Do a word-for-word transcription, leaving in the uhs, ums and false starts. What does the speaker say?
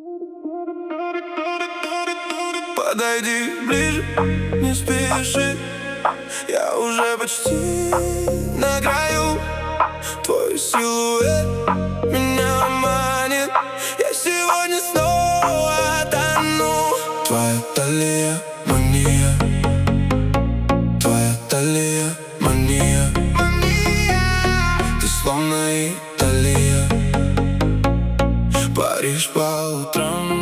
Подойди ближе, не спеши. Я уже почти на краю. Твой силуэт меня манит. Я сегодня снова тону. Твоя талия — мания. Твоя талия — мания. Ты словно Италия. Париж по утрам.